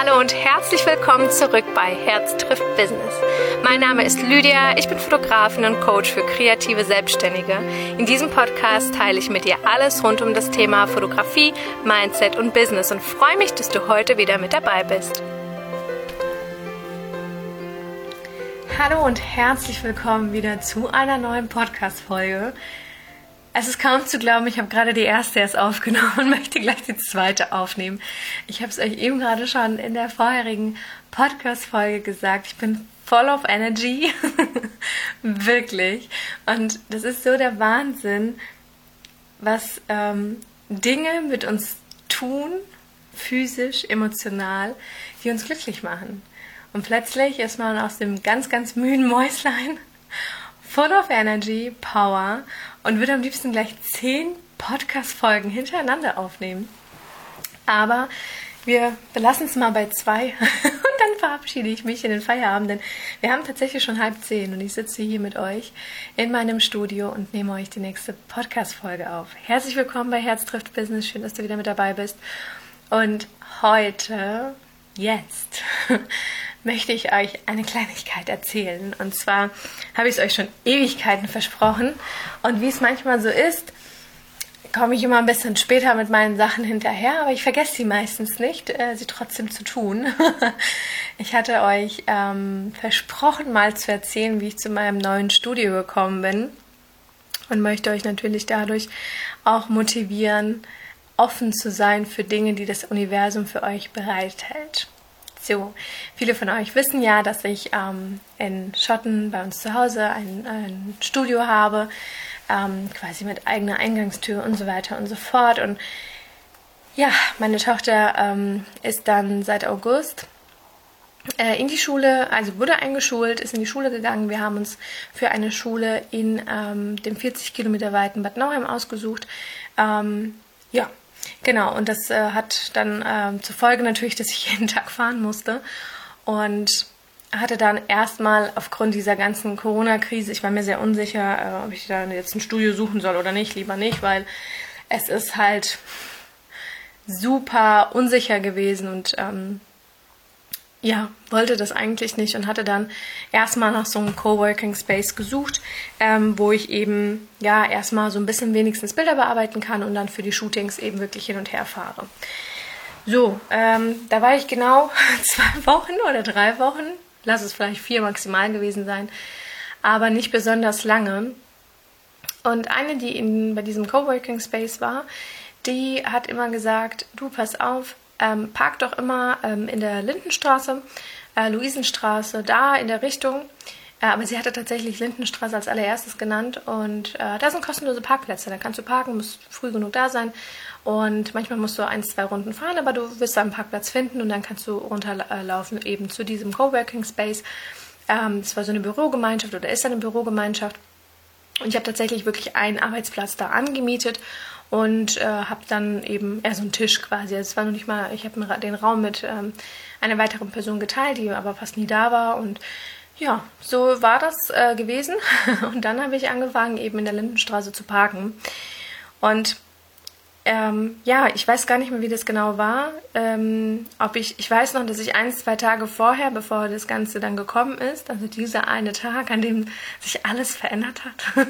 Hallo und herzlich willkommen zurück bei Herz trifft Business. Mein Name ist Lydia, ich bin Fotografin und Coach für kreative Selbstständige. In diesem Podcast teile ich mit dir alles rund um das Thema Fotografie, Mindset und Business und freue mich, dass du heute wieder mit dabei bist. Hallo und herzlich willkommen wieder zu einer neuen Podcast-Folge. Es ist kaum zu glauben, ich habe gerade die erste erst aufgenommen und möchte gleich die zweite aufnehmen. Ich habe es euch eben gerade schon in der vorherigen Podcast-Folge gesagt. Ich bin voll of energy. Wirklich. Und das ist so der Wahnsinn, was Dinge mit uns tun, physisch, emotional, die uns glücklich machen. Und plötzlich ist man aus dem ganz, ganz müden Mäuslein full of energy, power und würde am liebsten gleich 10 Podcast-Folgen hintereinander aufnehmen. Aber wir belassen es mal bei 2 und dann verabschiede ich mich in den Feierabend, denn wir haben tatsächlich schon 9:30 und ich sitze hier mit euch in meinem Studio und nehme euch die nächste Podcast-Folge auf. Herzlich willkommen bei Herz trifft Business, schön, dass du wieder mit dabei bist. Und heute, jetzt, möchte ich euch eine Kleinigkeit erzählen. Und zwar habe ich es euch schon Ewigkeiten versprochen. Und wie es manchmal so ist, komme ich immer ein bisschen später mit meinen Sachen hinterher, aber ich vergesse sie meistens nicht, sie trotzdem zu tun. Ich hatte euch versprochen, mal zu erzählen, wie ich zu meinem neuen Studio gekommen bin und möchte euch natürlich dadurch auch motivieren, offen zu sein für Dinge, die das Universum für euch bereithält. So, viele von euch wissen ja, dass ich in Schotten bei uns zu Hause ein Studio habe, quasi mit eigener Eingangstür und so weiter und so fort. Und ja, meine Tochter ist dann seit August in die Schule, also wurde eingeschult, ist in die Schule gegangen. Wir haben uns für eine Schule in dem 40 Kilometer weiten Bad Nauheim ausgesucht. Ja. Genau, und das hat dann zur Folge natürlich, dass ich jeden Tag fahren musste und hatte dann erstmal aufgrund dieser ganzen Corona-Krise, ich war mir sehr unsicher, ob ich da jetzt ein Studio suchen soll oder nicht, lieber nicht, weil es ist halt super unsicher gewesen und ja, wollte das eigentlich nicht und hatte dann erstmal nach so einem Coworking Space gesucht, wo ich eben ja erstmal so ein bisschen wenigstens Bilder bearbeiten kann und dann für die Shootings eben wirklich hin und her fahre. So, da war ich genau 2 Wochen oder 3 Wochen, lass es vielleicht 4 maximal gewesen sein, aber nicht besonders lange. Und eine, die bei diesem Coworking Space war, die hat immer gesagt, du pass auf, park doch immer in der Lindenstraße, Luisenstraße, da in der Richtung. Aber sie hatte tatsächlich Lindenstraße als allererstes genannt. Und da sind kostenlose Parkplätze. Da kannst du parken, musst früh genug da sein. Und manchmal musst du 1-2 Runden fahren, aber du wirst da einen Parkplatz finden und dann kannst du runterlaufen eben zu diesem Coworking Space. Das war so eine Bürogemeinschaft oder ist eine Bürogemeinschaft. Und ich habe tatsächlich wirklich einen Arbeitsplatz da angemietet und habe dann eben so einen Tisch quasi. Es war noch nicht mal, ich habe den Raum mit einer weiteren Person geteilt, die aber fast nie da war. Und ja, so war das gewesen. Und dann habe ich angefangen, eben in der Lindenstraße zu parken. Und ja, ich weiß gar nicht mehr, wie das genau war. Ich weiß noch, dass ich 1-2 Tage vorher, bevor das Ganze dann gekommen ist, also dieser eine Tag, an dem sich alles verändert hat,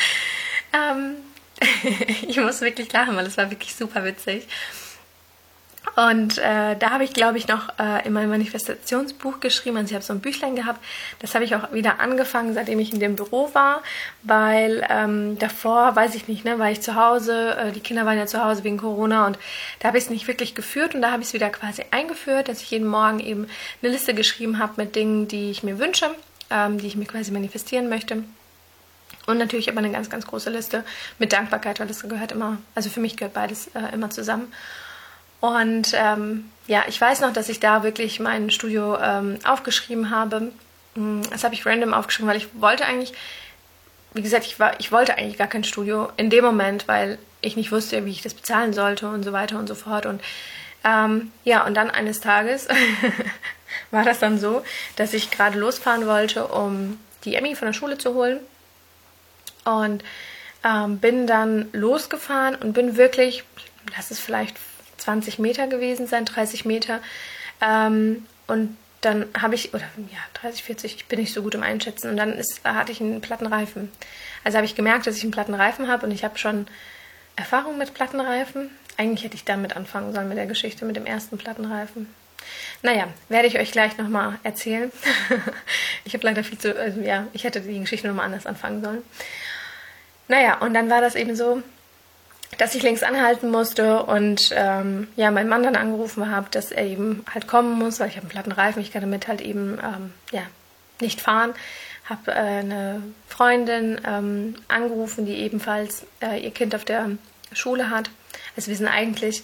ich muss wirklich lachen, weil es war wirklich super witzig. Und da habe ich, glaube ich, noch in meinem Manifestationsbuch geschrieben, also ich habe so ein Büchlein gehabt, das habe ich auch wieder angefangen, seitdem ich in dem Büro war, weil davor, weiß ich nicht, war ich zu Hause, die Kinder waren ja zu Hause wegen Corona und da habe ich es nicht wirklich geführt und da habe ich es wieder quasi eingeführt, dass ich jeden Morgen eben eine Liste geschrieben habe mit Dingen, die ich mir wünsche, die ich mir quasi manifestieren möchte. Und natürlich aber eine ganz, ganz große Liste mit Dankbarkeit, weil das gehört immer, also für mich gehört beides immer zusammen. Und ja, ich weiß noch, dass ich da wirklich mein Studio aufgeschrieben habe. Das habe ich random aufgeschrieben, weil ich wollte eigentlich, wie gesagt, ich wollte eigentlich gar kein Studio in dem Moment, weil ich nicht wusste, wie ich das bezahlen sollte und so weiter und so fort. Und ja, und dann eines Tages war das dann so, dass ich gerade losfahren wollte, um die Emmy von der Schule zu holen. Und bin dann losgefahren und bin wirklich, lass es vielleicht 20 Meter gewesen sein, 30 Meter, Und dann habe ich, oder ja, 30, 40, ich bin nicht so gut im Einschätzen. Und dann hatte ich einen platten Reifen. Also habe ich gemerkt, dass ich einen platten Reifen habe und ich habe schon Erfahrung mit Plattenreifen. Eigentlich hätte ich damit anfangen sollen mit der Geschichte, mit dem ersten Plattenreifen. Naja, werde ich euch gleich nochmal erzählen. Ich habe leider ich hätte die Geschichte nochmal anders anfangen sollen. Naja, und dann war das eben so, dass ich links anhalten musste und meinen Mann dann angerufen habe, dass er eben halt kommen muss, weil ich habe einen platten Reifen, ich kann damit halt eben nicht fahren. Habe eine Freundin angerufen, die ebenfalls ihr Kind auf der Schule hat. Also wir sind eigentlich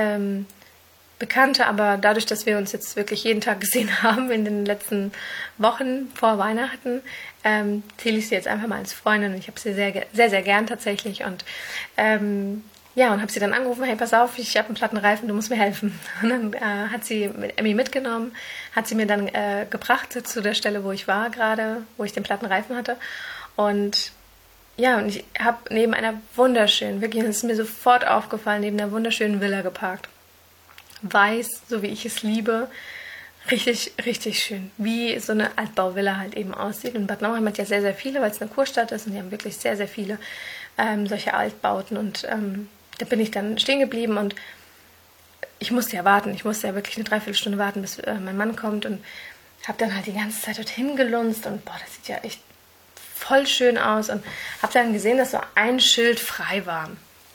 Bekannte, aber dadurch, dass wir uns jetzt wirklich jeden Tag gesehen haben in den letzten Wochen vor Weihnachten, zähle ich sie jetzt einfach mal als Freundin. Und ich habe sie sehr, sehr, sehr gern tatsächlich. Und und habe sie dann angerufen, hey, pass auf, ich habe einen platten Reifen, du musst mir helfen. Und dann hat sie Emmy mitgenommen, hat sie mir dann gebracht zu der Stelle, wo ich war gerade, wo ich den platten Reifen hatte. Und ich habe neben einer wunderschönen, wirklich, das ist mir sofort aufgefallen, neben einer wunderschönen Villa geparkt. Weiß, so wie ich es liebe, richtig, richtig schön. Wie so eine Altbauvilla halt eben aussieht. Und Bad Nauheim hat ja sehr, sehr viele, weil es eine Kurstadt ist und die haben wirklich sehr, sehr viele solche Altbauten. Und da bin ich dann stehen geblieben und ich musste ja warten. Ich musste ja wirklich eine Dreiviertelstunde warten, bis mein Mann kommt und habe dann halt die ganze Zeit dorthin gelunzt und das sieht ja echt voll schön aus und habe dann gesehen, dass so ein Schild frei war.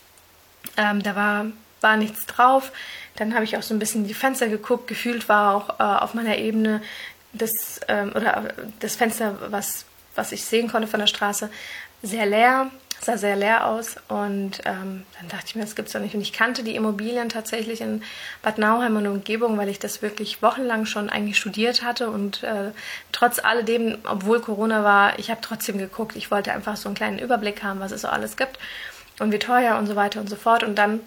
Da war nichts drauf. Dann habe ich auch so ein bisschen in die Fenster geguckt. Gefühlt war auch auf meiner Ebene das Fenster, was ich sehen konnte von der Straße, sehr leer. Sah sehr leer aus. Und dann dachte ich mir, das gibt's doch nicht. Und ich kannte die Immobilien tatsächlich in Bad Nauheim und Umgebung, weil ich das wirklich wochenlang schon eigentlich studiert hatte. Und trotz alledem, obwohl Corona war, ich habe trotzdem geguckt. Ich wollte einfach so einen kleinen Überblick haben, was es so alles gibt und wie teuer und so weiter und so fort. Und dann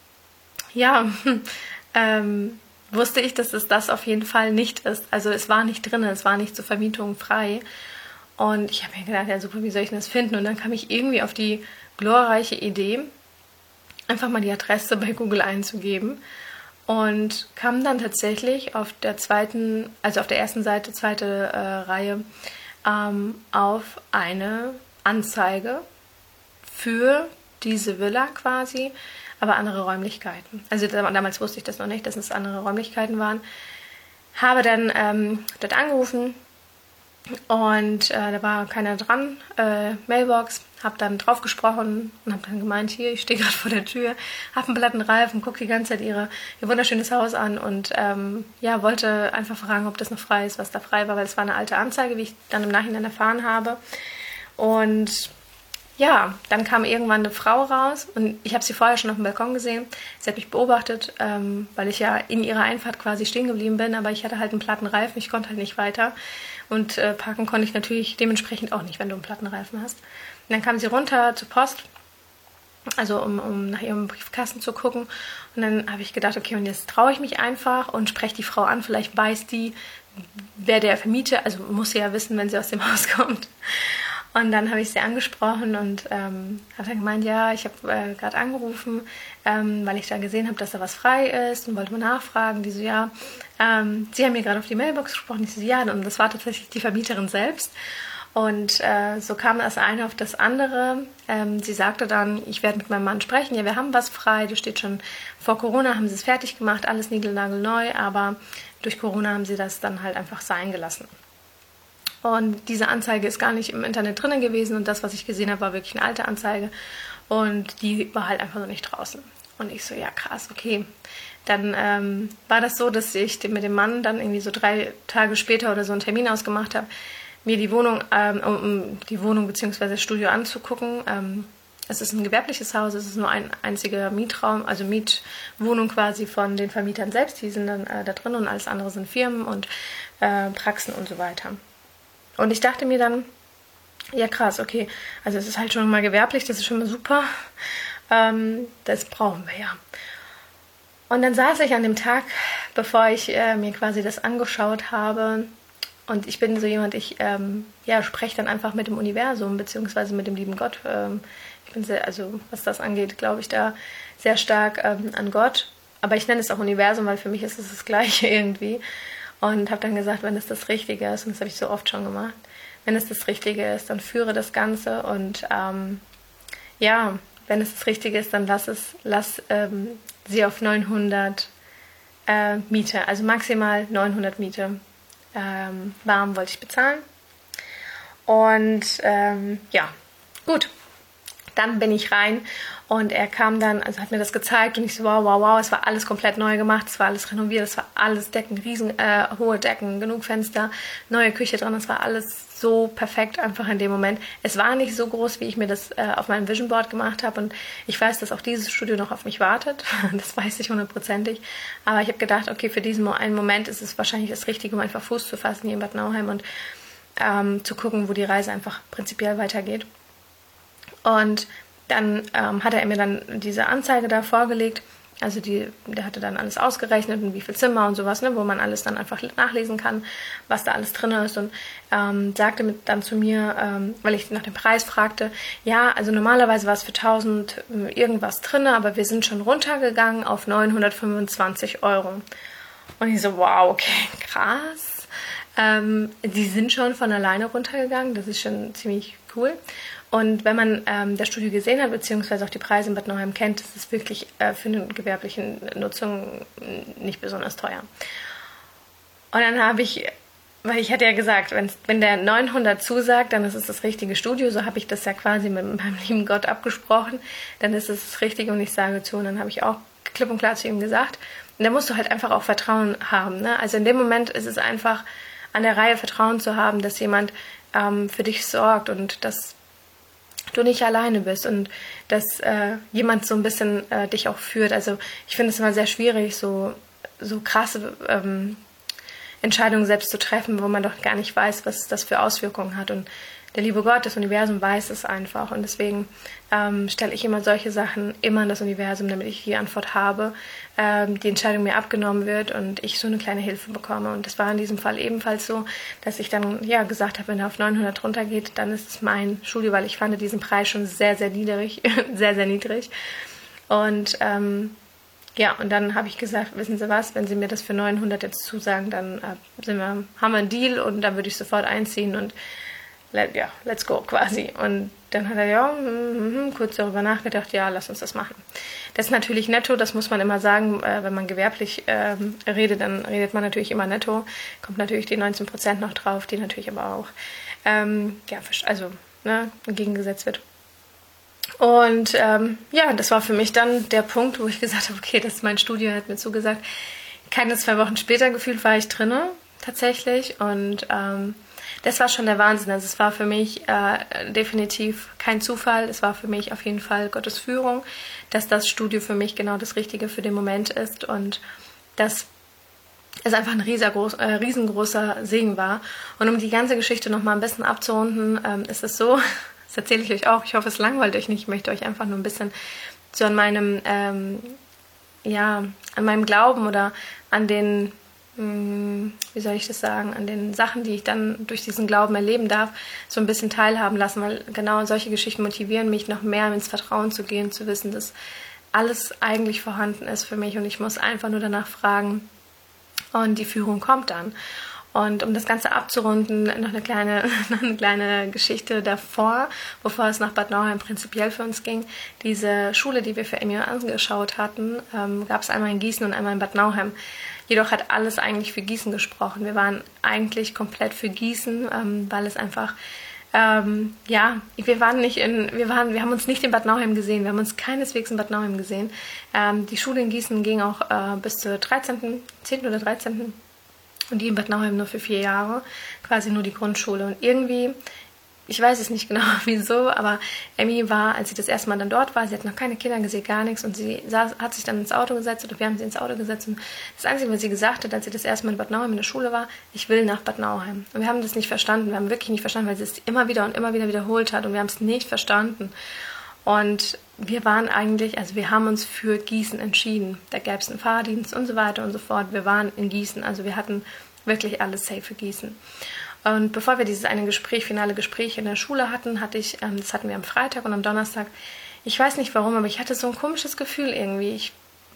wusste ich, dass es das auf jeden Fall nicht ist. Also es war nicht drin, es war nicht zur Vermietung frei. Und ich habe mir gedacht, ja super, wie soll ich denn das finden? Und dann kam ich irgendwie auf die glorreiche Idee, einfach mal die Adresse bei Google einzugeben und kam dann tatsächlich auf der ersten Seite, zweite Reihe, auf eine Anzeige für diese Villa quasi, aber andere Räumlichkeiten. Also damals wusste ich das noch nicht, dass es andere Räumlichkeiten waren. Habe dann dort angerufen und da war keiner dran, Mailbox, habe dann drauf gesprochen und habe dann gemeint, hier, ich stehe gerade vor der Tür, habe einen platten Reifen, gucke die ganze Zeit ihr wunderschönes Haus an und wollte einfach fragen, ob das noch frei ist, was da frei war, weil es war eine alte Anzeige, wie ich dann im Nachhinein erfahren habe. Und ja, dann kam irgendwann eine Frau raus und ich habe sie vorher schon auf dem Balkon gesehen. Sie hat mich beobachtet, weil ich ja in ihrer Einfahrt quasi stehen geblieben bin, aber ich hatte halt einen platten Reifen, ich konnte halt nicht weiter und parken konnte ich natürlich dementsprechend auch nicht, wenn du einen platten Reifen hast. Und dann kam sie runter zur Post, also um nach ihrem Briefkasten zu gucken und dann habe ich gedacht, okay, und jetzt traue ich mich einfach und spreche die Frau an, vielleicht weiß die, wer der Vermieter, also muss sie ja wissen, wenn sie aus dem Haus kommt. Und dann habe ich sie angesprochen und habe dann gemeint, ja, ich habe gerade angerufen, weil ich da gesehen habe, dass da was frei ist und wollte mal nachfragen. Die so, ja, Sie haben mir gerade auf die Mailbox gesprochen. Ich so, ja, und das war tatsächlich die Vermieterin selbst. Und so kam das eine auf das andere. Sie sagte dann, ich werde mit meinem Mann sprechen. Ja, wir haben was frei. Das steht schon vor Corona, haben sie es fertig gemacht, alles niegelnagelneu. Aber durch Corona haben sie das dann halt einfach sein gelassen. Und diese Anzeige ist gar nicht im Internet drinnen gewesen und das, was ich gesehen habe, war wirklich eine alte Anzeige und die war halt einfach so nicht draußen. Und ich so, ja krass, okay. Dann war das so, dass ich mit dem Mann dann irgendwie so 3 Tage später oder so einen Termin ausgemacht habe, mir die Wohnung, um die Wohnung bzw. das Studio anzugucken. Es ist ein gewerbliches Haus, es ist nur ein einziger Mietraum, also Mietwohnung quasi von den Vermietern selbst, die sind dann da drin und alles andere sind Firmen und Praxen und so weiter. Und ich dachte mir dann, ja krass, okay, also es ist halt schon mal gewerblich, das ist schon mal super, das brauchen wir ja. Und dann saß ich an dem Tag, bevor ich mir quasi das angeschaut habe und ich bin so jemand, ich spreche dann einfach mit dem Universum beziehungsweise mit dem lieben Gott. Ich bin sehr, also was das angeht, glaube ich da sehr stark an Gott aber ich nenne es auch Universum, weil für mich ist es das Gleiche irgendwie. Und habe dann gesagt, wenn es das Richtige ist, und das habe ich so oft schon gemacht, wenn es das Richtige ist, dann führe das Ganze und ja, wenn es das Richtige ist, dann lass sie auf 900 Miete, also maximal 900 Miete warm wollte ich bezahlen. Und ja, gut, dann bin ich rein und er kam dann, also hat mir das gezeigt und ich so, wow, es war alles komplett neu gemacht, es war alles renoviert, es war alles Decken, hohe Decken, genug Fenster, neue Küche dran, es war alles so perfekt einfach in dem Moment. Es war nicht so groß, wie ich mir das auf meinem Vision Board gemacht habe und ich weiß, dass auch dieses Studio noch auf mich wartet, das weiß ich 100%ig, aber ich habe gedacht, okay, für diesen einen Moment ist es wahrscheinlich das Richtige, um einfach Fuß zu fassen hier in Bad Nauheim und zu gucken, wo die Reise einfach prinzipiell weitergeht. Und dann hat er mir dann diese Anzeige da vorgelegt, also der hatte dann alles ausgerechnet und wie viel Zimmer und sowas, ne, wo man alles dann einfach nachlesen kann, was da alles drin ist und sagte dann zu mir, weil ich nach dem Preis fragte, ja, also normalerweise war es für 1000 irgendwas drin, aber wir sind schon runtergegangen auf 925 Euro. Und ich so, wow, okay, krass. Die sind schon von alleine runtergegangen, das ist schon ziemlich cool. Und wenn man das Studio gesehen hat, beziehungsweise auch die Preise in Bad Nauheim kennt, ist es wirklich für eine gewerbliche Nutzung nicht besonders teuer. Und dann habe ich, weil ich hatte ja gesagt, wenn der 900 zusagt, dann ist es das richtige Studio. So habe ich das ja quasi mit meinem lieben Gott abgesprochen. Dann ist es das Richtige und ich sage zu. Und dann habe ich auch klipp und klar zu ihm gesagt. Und da musst du halt einfach auch Vertrauen haben. Ne? Also in dem Moment ist es einfach an der Reihe, Vertrauen zu haben, dass jemand für dich sorgt und dass du nicht alleine bist und dass jemand so ein bisschen dich auch führt. Also ich finde es immer sehr schwierig, so krasse Entscheidungen selbst zu treffen, wo man doch gar nicht weiß, was das für Auswirkungen hat. Und der liebe Gott, das Universum weiß es einfach. Und deswegen stelle ich immer solche Sachen immer in das Universum, damit ich die Antwort habe, die Entscheidung mir abgenommen wird und ich so eine kleine Hilfe bekomme. Und das war in diesem Fall ebenfalls so, dass ich dann ja gesagt habe, wenn er auf 900 runtergeht, dann ist es mein Studio, weil ich fand diesen Preis schon sehr, sehr niedrig, sehr, sehr niedrig. Und ja, und dann habe ich gesagt, wissen Sie was, wenn Sie mir das für 900 jetzt zusagen, dann haben wir einen Deal und dann würde ich sofort einziehen und let's go quasi. Und dann hat er kurz darüber nachgedacht, ja, lass uns das machen. Das ist natürlich netto, das muss man immer sagen, wenn man gewerblich redet, dann redet man natürlich immer netto, kommt natürlich die 19% noch drauf, die natürlich aber auch entgegengesetzt wird. Und ja, das war für mich dann der Punkt, wo ich gesagt habe, okay, das ist mein Studio, er hat mir zugesagt. Keine 2 Wochen später gefühlt war ich drinne, tatsächlich. Und das war schon der Wahnsinn. Also es war für mich definitiv kein Zufall. Es war für mich auf jeden Fall Gottes Führung, dass das Studio für mich genau das Richtige für den Moment ist und dass es einfach ein riesengroßer Segen war. Und um die ganze Geschichte nochmal ein bisschen abzurunden, ist es so, das erzähle ich euch auch, ich hoffe, es langweilt euch nicht, ich möchte euch einfach nur ein bisschen so an meinem Glauben oder an den wie soll ich das sagen, an den Sachen, die ich dann durch diesen Glauben erleben darf, so ein bisschen teilhaben lassen, weil genau solche Geschichten motivieren mich, noch mehr ins Vertrauen zu gehen, zu wissen, dass alles eigentlich vorhanden ist für mich und ich muss einfach nur danach fragen und die Führung kommt dann. Und um das Ganze abzurunden, noch eine kleine Geschichte davor, bevor es nach Bad Nauheim prinzipiell für uns ging. Diese Schule, die wir für Emmy angeschaut hatten, gab es einmal in Gießen und einmal in Bad Nauheim. Jedoch hat alles eigentlich für Gießen gesprochen. Wir waren eigentlich komplett für Gießen, weil es einfach, wir haben uns nicht in Bad Nauheim gesehen. Wir haben uns keineswegs in Bad Nauheim gesehen. Die Schule in Gießen ging auch bis zur 10. oder 13. Und die in Bad Nauheim nur für 4 Jahre, quasi nur die Grundschule. Und irgendwie, ich weiß es nicht genau wieso, aber Emmy war, als sie das erste Mal dann dort war, sie hat noch keine Kinder gesehen, gar nichts. Und sie hat sich dann ins Auto gesetzt, oder wir haben sie ins Auto gesetzt. Und das Einzige, was sie gesagt hat, als sie das erste Mal in Bad Nauheim in der Schule war, ich will nach Bad Nauheim. Und wir haben das nicht verstanden, wir haben wirklich nicht verstanden, weil sie es immer wieder und immer wieder wiederholt hat. Und wir haben es nicht verstanden. Und wir waren eigentlich, also wir haben uns für Gießen entschieden. Da gäbe es einen Fahrdienst und so weiter und so fort. Wir waren in Gießen, also wir hatten wirklich alles safe für Gießen. Und bevor wir dieses eine finale Gespräch in der Schule hatten, das hatten wir am Freitag und am Donnerstag, ich weiß nicht warum, aber ich hatte so ein komisches Gefühl irgendwie. Ich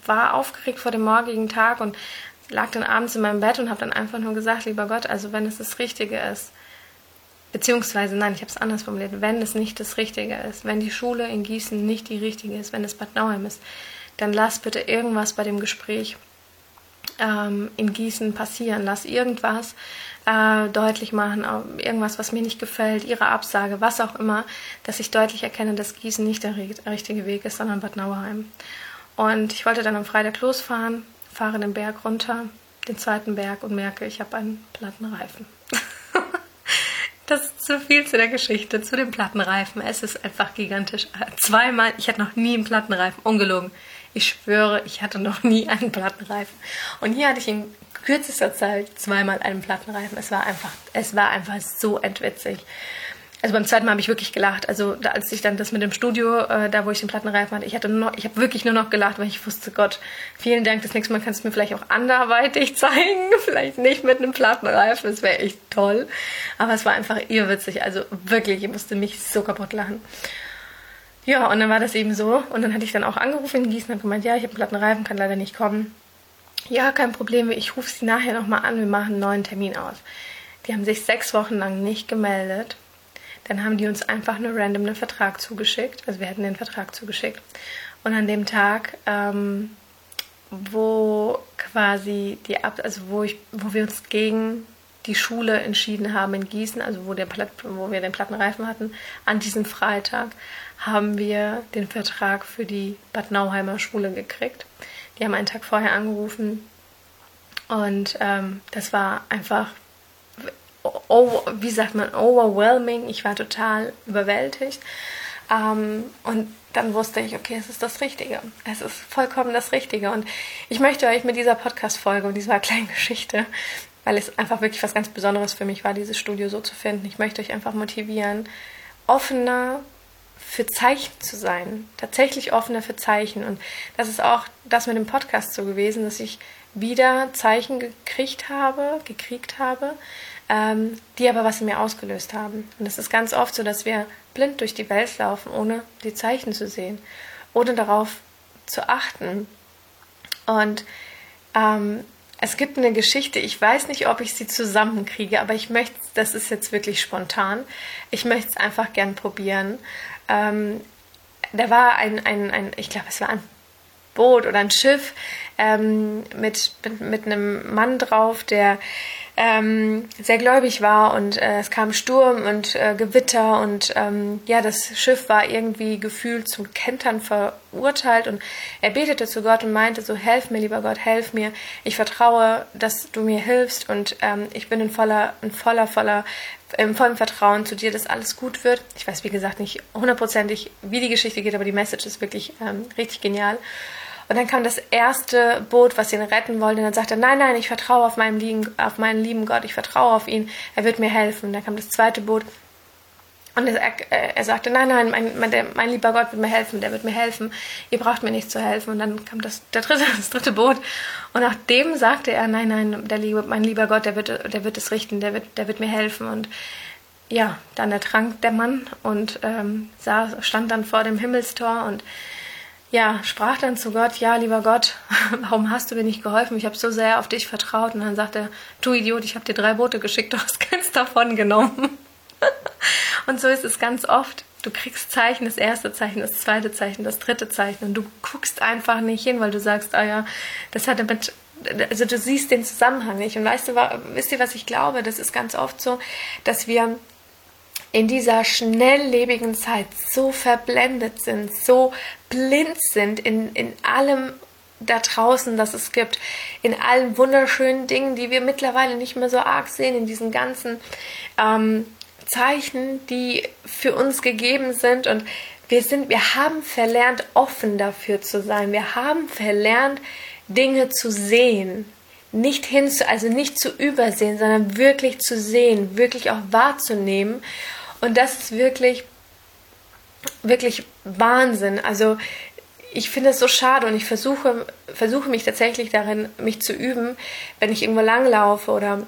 war aufgeregt vor dem morgigen Tag und lag dann abends in meinem Bett und habe dann einfach nur gesagt, lieber Gott, also wenn es das Richtige ist, beziehungsweise, nein, ich habe es anders formuliert, wenn es nicht das Richtige ist, wenn die Schule in Gießen nicht die richtige ist, wenn es Bad Nauheim ist, dann lass bitte irgendwas bei dem Gespräch in Gießen passieren. Lass irgendwas deutlich machen, irgendwas, was mir nicht gefällt, ihre Absage, was auch immer, dass ich deutlich erkenne, dass Gießen nicht der richtige Weg ist, sondern Bad Nauheim. Und ich wollte dann am Freitag losfahren, fahre den Berg runter, den zweiten Berg und merke, ich habe einen platten Reifen. Das ist zu viel zu der Geschichte, zu dem Plattenreifen. Es ist einfach gigantisch. Zweimal, ich hatte noch nie einen Plattenreifen, ungelogen. Ich schwöre, ich hatte noch nie einen Plattenreifen. Und hier hatte ich in kürzester Zeit zweimal einen Plattenreifen. Es war einfach so entwitzig. Also beim zweiten Mal habe ich wirklich gelacht. Also als ich dann das mit dem Studio, da wo ich den Plattenreifen hatte, ich habe wirklich nur noch gelacht, weil ich wusste, Gott, vielen Dank, das nächste Mal kannst du mir vielleicht auch anderweitig zeigen. Vielleicht nicht mit einem Plattenreifen, das wäre echt toll. Aber es war einfach irrwitzig. Also wirklich, ich musste mich so kaputt lachen. Ja, und dann war das eben so. Und dann hatte ich dann auch angerufen in Gießen und gemeint, ja, ich habe einen Plattenreifen, kann leider nicht kommen. Ja, kein Problem, ich rufe sie nachher nochmal an, wir machen einen neuen Termin aus. Die haben sich 6 Wochen lang nicht gemeldet. Dann haben die uns einfach nur random einen Vertrag zugeschickt. Also wir hatten den Vertrag zugeschickt. Und an dem Tag, wo quasi wo wir uns gegen die Schule entschieden haben in Gießen, also wo wir den Plattenreifen hatten, an diesem Freitag haben wir den Vertrag für die Bad Nauheimer Schule gekriegt. Die haben einen Tag vorher angerufen und das war einfach, wie sagt man, overwhelming. Ich war total überwältigt. Und dann wusste ich, okay, es ist das Richtige. Es ist vollkommen das Richtige. Und ich möchte euch mit dieser Podcast-Folge und dieser kleinen Geschichte, weil es einfach wirklich was ganz Besonderes für mich war, dieses Studio so zu finden, ich möchte euch einfach motivieren, offener für Zeichen zu sein. Tatsächlich offener für Zeichen. Und das ist auch das mit dem Podcast so gewesen, dass ich wieder Zeichen gekriegt habe, die aber was in mir ausgelöst haben. Und es ist ganz oft so, dass wir blind durch die Welt laufen, ohne die Zeichen zu sehen, ohne darauf zu achten. Und es gibt eine Geschichte, ich weiß nicht, ob ich sie zusammenkriege, aber das ist jetzt wirklich spontan, ich möchte es einfach gern probieren. Da war ich glaube, es war ein Boot oder ein Schiff mit einem Mann drauf, der sehr gläubig war und es kam Sturm und Gewitter und das Schiff war irgendwie gefühlt zum Kentern verurteilt und er betete zu Gott und meinte so, helf mir, lieber Gott, helf mir, ich vertraue, dass du mir hilfst und ich bin im vollen Vertrauen zu dir, dass alles gut wird. Ich weiß, wie gesagt, nicht hundertprozentig, wie die Geschichte geht, aber die Message ist wirklich richtig genial. Und dann kam das erste Boot, was ihn retten wollte. Und dann sagte er, nein, ich vertraue auf meinen lieben Gott, ich vertraue auf ihn, er wird mir helfen. Und dann kam das zweite Boot und er sagte, nein, mein lieber Gott wird mir helfen, der wird mir helfen, ihr braucht mir nicht zu helfen. Und dann kam das dritte Boot und nach dem sagte er, nein, mein lieber Gott, der wird es richten, der wird mir helfen. Und ja, dann ertrank der Mann und stand dann vor dem Himmelstor und ja, sprach dann zu Gott, ja, lieber Gott, warum hast du mir nicht geholfen? Ich habe so sehr auf dich vertraut. Und dann sagt er, du Idiot, ich habe dir 3 Boote geschickt, du hast keins davon genommen. Und so ist es ganz oft. Du kriegst Zeichen, das erste Zeichen, das zweite Zeichen, das dritte Zeichen. Und du guckst einfach nicht hin, weil du sagst, das hat damit, also du siehst den Zusammenhang nicht. Und wisst ihr, was ich glaube? Das ist ganz oft so, dass wir in dieser schnelllebigen Zeit so verblendet sind, so blind sind in allem da draußen, das es gibt, in allen wunderschönen Dingen, die wir mittlerweile nicht mehr so arg sehen, in diesen ganzen Zeichen, die für uns gegeben sind. Und wir haben verlernt, offen dafür zu sein. Wir haben verlernt, Dinge zu sehen. Nicht zu übersehen, sondern wirklich zu sehen, wirklich auch wahrzunehmen. Und das ist wirklich, wirklich Wahnsinn. Also ich finde es so schade und ich versuche mich tatsächlich darin, mich zu üben, wenn ich irgendwo langlaufe oder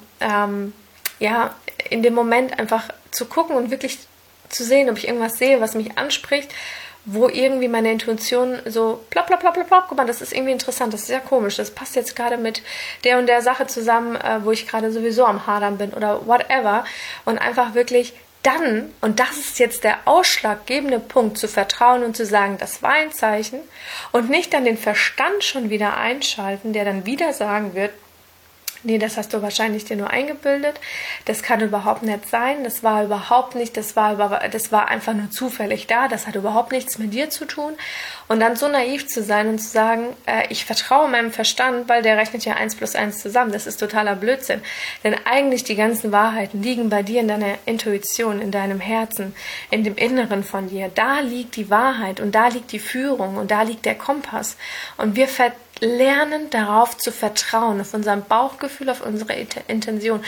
in dem Moment einfach zu gucken und wirklich zu sehen, ob ich irgendwas sehe, was mich anspricht wo irgendwie meine Intuition so plopp, plopp, plopp, plopp, plopp, guck mal, das ist irgendwie interessant, das ist ja komisch, das passt jetzt gerade mit der und der Sache zusammen, wo ich gerade sowieso am Hadern bin oder whatever, und einfach wirklich dann, und das ist jetzt der ausschlaggebende Punkt, zu vertrauen und zu sagen, das war ein Zeichen, und nicht dann den Verstand schon wieder einschalten, der dann wieder sagen wird, nee, das hast du wahrscheinlich dir nur eingebildet, das kann überhaupt nicht sein, das war überhaupt nicht, das war einfach nur zufällig da, das hat überhaupt nichts mit dir zu tun. Und dann so naiv zu sein und zu sagen, ich vertraue meinem Verstand, weil der rechnet ja 1 plus 1 zusammen, das ist totaler Blödsinn. Denn eigentlich die ganzen Wahrheiten liegen bei dir in deiner Intuition, in deinem Herzen, in dem Inneren von dir. Da liegt die Wahrheit und da liegt die Führung und da liegt der Kompass. Und wir lernen darauf zu vertrauen, auf unser Bauchgefühl, auf unsere Intention.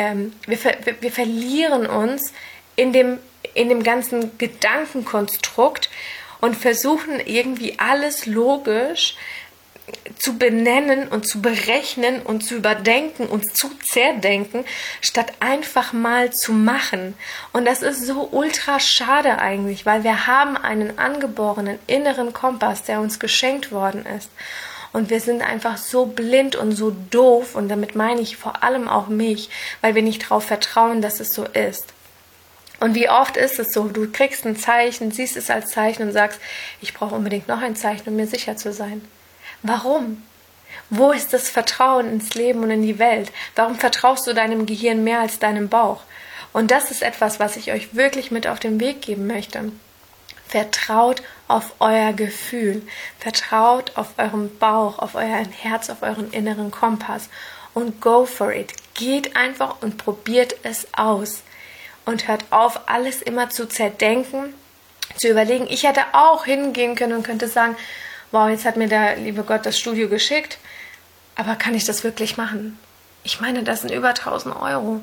Wir verlieren uns in dem ganzen Gedankenkonstrukt und versuchen irgendwie alles logisch zu benennen und zu berechnen und zu überdenken und zu zerdenken, statt einfach mal zu machen. Und das ist so ultra schade eigentlich, weil wir haben einen angeborenen inneren Kompass, der uns geschenkt worden ist. Und wir sind einfach so blind und so doof, und damit meine ich vor allem auch mich, weil wir nicht darauf vertrauen, dass es so ist. Und wie oft ist es so, du kriegst ein Zeichen, siehst es als Zeichen und sagst, ich brauche unbedingt noch ein Zeichen, um mir sicher zu sein. Warum? Wo ist das Vertrauen ins Leben und in die Welt? Warum vertraust du deinem Gehirn mehr als deinem Bauch? Und das ist etwas, was ich euch wirklich mit auf den Weg geben möchte. Vertraut auf euer Gefühl, vertraut auf euren Bauch, auf euer Herz, auf euren inneren Kompass und go for it. Geht einfach und probiert es aus und hört auf, alles immer zu zerdenken, zu überlegen. Ich hätte auch hingehen können und könnte sagen, wow, jetzt hat mir der liebe Gott das Studio geschickt, aber kann ich das wirklich machen? Ich meine, das sind über 1.000 Euro.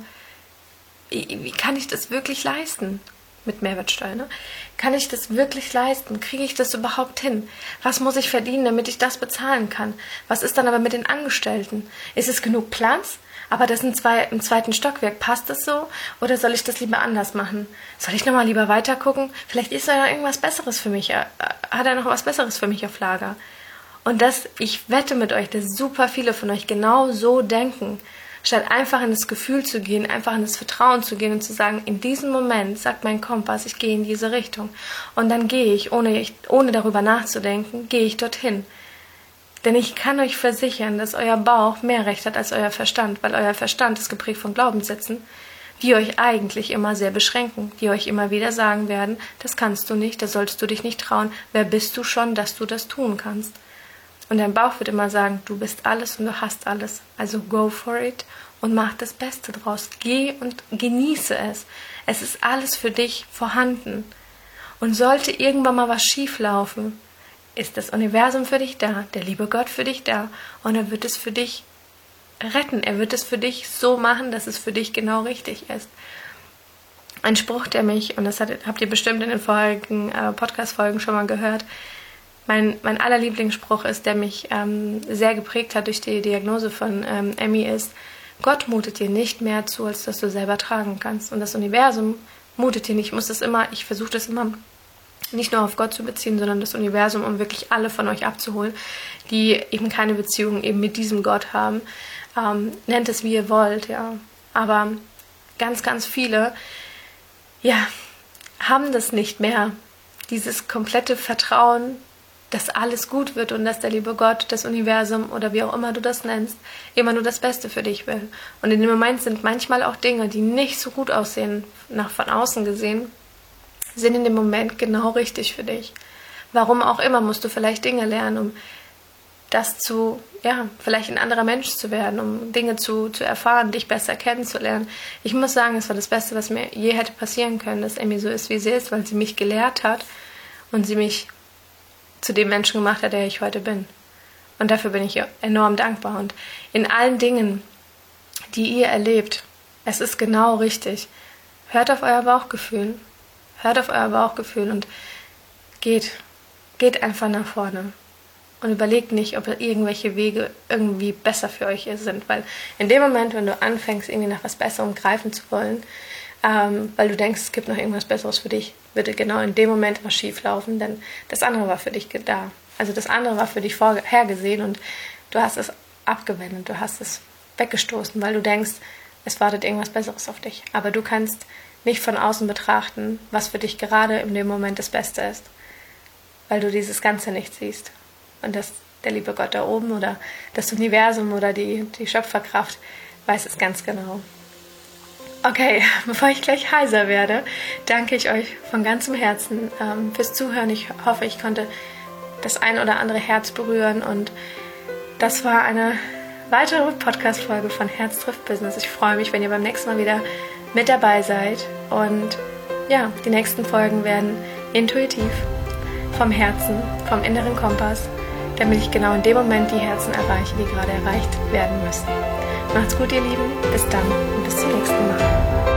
Wie kann ich das wirklich leisten? Mit Mehrwertsteuer, ne? Kann ich das wirklich leisten? Kriege ich das überhaupt hin? Was muss ich verdienen, damit ich das bezahlen kann? Was ist dann aber mit den Angestellten? Ist es genug Platz? Aber das im zweiten Stockwerk. Passt das so? Oder soll ich das lieber anders machen? Soll ich nochmal lieber weiter gucken? Vielleicht ist da ja irgendwas Besseres für mich. Hat er noch was Besseres für mich auf Lager? Und ich wette mit euch, dass super viele von euch genau so denken. Statt einfach in das Gefühl zu gehen, einfach in das Vertrauen zu gehen und zu sagen, in diesem Moment sagt mein Kompass, ich gehe in diese Richtung. Und dann gehe ich, ohne darüber nachzudenken, gehe ich dorthin. Denn ich kann euch versichern, dass euer Bauch mehr Recht hat als euer Verstand, weil euer Verstand ist geprägt von Glaubenssätzen, die euch eigentlich immer sehr beschränken, die euch immer wieder sagen werden, das kannst du nicht, das sollst du dich nicht trauen, wer bist du schon, dass du das tun kannst? Und dein Bauch wird immer sagen, du bist alles und du hast alles. Also go for it und mach das Beste draus. Geh und genieße es. Es ist alles für dich vorhanden. Und sollte irgendwann mal was schief laufen, ist das Universum für dich da, der liebe Gott für dich da, und er wird es für dich retten. Er wird es für dich so machen, dass es für dich genau richtig ist. Ein Spruch, der mich, und das habt ihr bestimmt in den vorherigen Podcast-Folgen schon mal gehört, mein aller Lieblingsspruch ist, der mich sehr geprägt hat durch die Diagnose von Emmy, ist, Gott mutet dir nicht mehr zu, als dass du selber tragen kannst. Und das Universum mutet dir nicht. Ich versuche das immer nicht nur auf Gott zu beziehen, sondern das Universum, um wirklich alle von euch abzuholen, die eben keine Beziehung eben mit diesem Gott haben. Nennt es, wie ihr wollt, ja. Aber ganz, ganz viele, ja, haben das nicht mehr. Dieses komplette Vertrauen, dass alles gut wird und dass der liebe Gott, das Universum oder wie auch immer du das nennst, immer nur das Beste für dich will. Und in dem Moment sind manchmal auch Dinge, die nicht so gut aussehen, von außen gesehen, sind in dem Moment genau richtig für dich. Warum auch immer musst du vielleicht Dinge lernen, um vielleicht ein anderer Mensch zu werden, um Dinge zu erfahren, dich besser kennenzulernen. Ich muss sagen, es war das Beste, was mir je hätte passieren können, dass Emmy so ist, wie sie ist, weil sie mich gelehrt hat und sie mich zu dem Menschen gemacht hat, der ich heute bin. Und dafür bin ich enorm dankbar. Und in allen Dingen, die ihr erlebt, es ist genau richtig. Hört auf euer Bauchgefühl. Hört auf euer Bauchgefühl und geht einfach nach vorne. Und überlegt nicht, ob irgendwelche Wege irgendwie besser für euch sind. Weil in dem Moment, wenn du anfängst, irgendwie nach was Besserem greifen zu wollen, weil du denkst, es gibt noch irgendwas Besseres für dich, würde genau in dem Moment was schief laufen, denn das andere war für dich da. Also das andere war für dich vorhergesehen und du hast es abgewendet, du hast es weggestoßen, weil du denkst, es wartet irgendwas Besseres auf dich. Aber du kannst nicht von außen betrachten, was für dich gerade in dem Moment das Beste ist, weil du dieses Ganze nicht siehst. Und das der liebe Gott da oben oder das Universum oder die Schöpferkraft weiß es ganz genau. Okay, bevor ich gleich heiser werde, danke ich euch von ganzem Herzen fürs Zuhören. Ich hoffe, ich konnte das ein oder andere Herz berühren und das war eine weitere Podcast-Folge von Herz trifft Business. Ich freue mich, wenn ihr beim nächsten Mal wieder mit dabei seid und ja, die nächsten Folgen werden intuitiv, vom Herzen, vom inneren Kompass, damit ich genau in dem Moment die Herzen erreiche, die gerade erreicht werden müssen. Macht's gut, ihr Lieben. Bis dann und bis zum nächsten Mal.